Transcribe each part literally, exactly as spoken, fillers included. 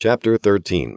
Chapter thirteen.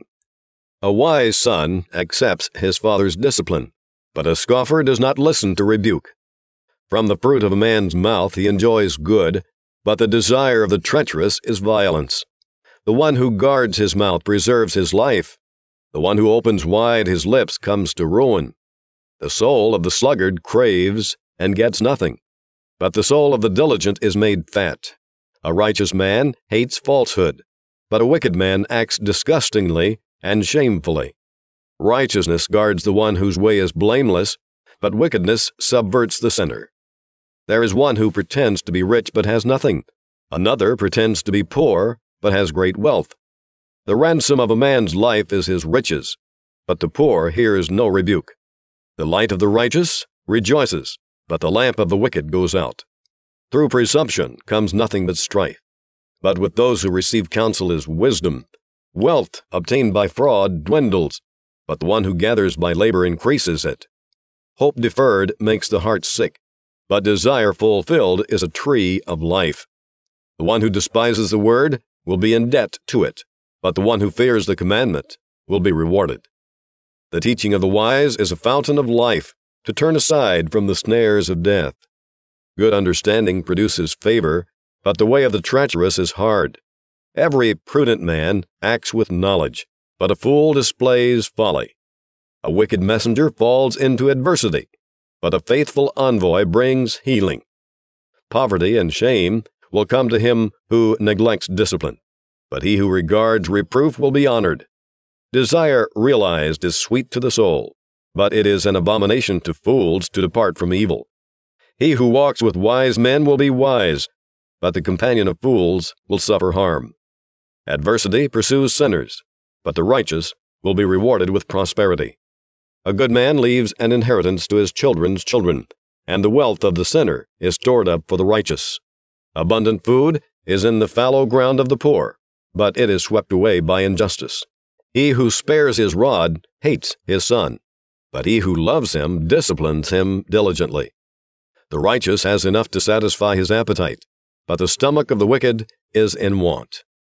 A wise son accepts his father's discipline, but a scoffer does not listen to rebuke. From the fruit of a man's mouth he enjoys good, but the desire of the treacherous is violence. The one who guards his mouth preserves his life. The one who opens wide his lips comes to ruin. The soul of the sluggard craves and gets nothing, but the soul of the diligent is made fat. A righteous man hates falsehood, but a wicked man acts disgustingly and shamefully. Righteousness guards the one whose way is blameless, but wickedness subverts the sinner. There is one who pretends to be rich but has nothing. Another pretends to be poor but has great wealth. The ransom of a man's life is his riches, but the poor hears no rebuke. The light of the righteous rejoices, but the lamp of the wicked goes out. Through presumption comes nothing but strife, but with those who receive counsel is wisdom. Wealth obtained by fraud dwindles, but the one who gathers by labor increases it. Hope deferred makes the heart sick, but desire fulfilled is a tree of life. The one who despises the word will be in debt to it, but the one who fears the commandment will be rewarded. The teaching of the wise is a fountain of life, to turn aside from the snares of death. Good understanding produces favor, but the way of the treacherous is hard. Every prudent man acts with knowledge, but a fool displays folly. A wicked messenger falls into adversity, but a faithful envoy brings healing. Poverty and shame will come to him who neglects discipline, but he who regards reproof will be honored. Desire realized is sweet to the soul, but it is an abomination to fools to depart from evil. He who walks with wise men will be wise, but the companion of fools will suffer harm. Adversity pursues sinners, but the righteous will be rewarded with prosperity. A good man leaves an inheritance to his children's children, and the wealth of the sinner is stored up for the righteous. Abundant food is in the fallow ground of the poor, but it is swept away by injustice. He who spares his rod hates his son, but he who loves him disciplines him diligently. The righteous has enough to satisfy his appetite, but the stomach of the wicked is in want.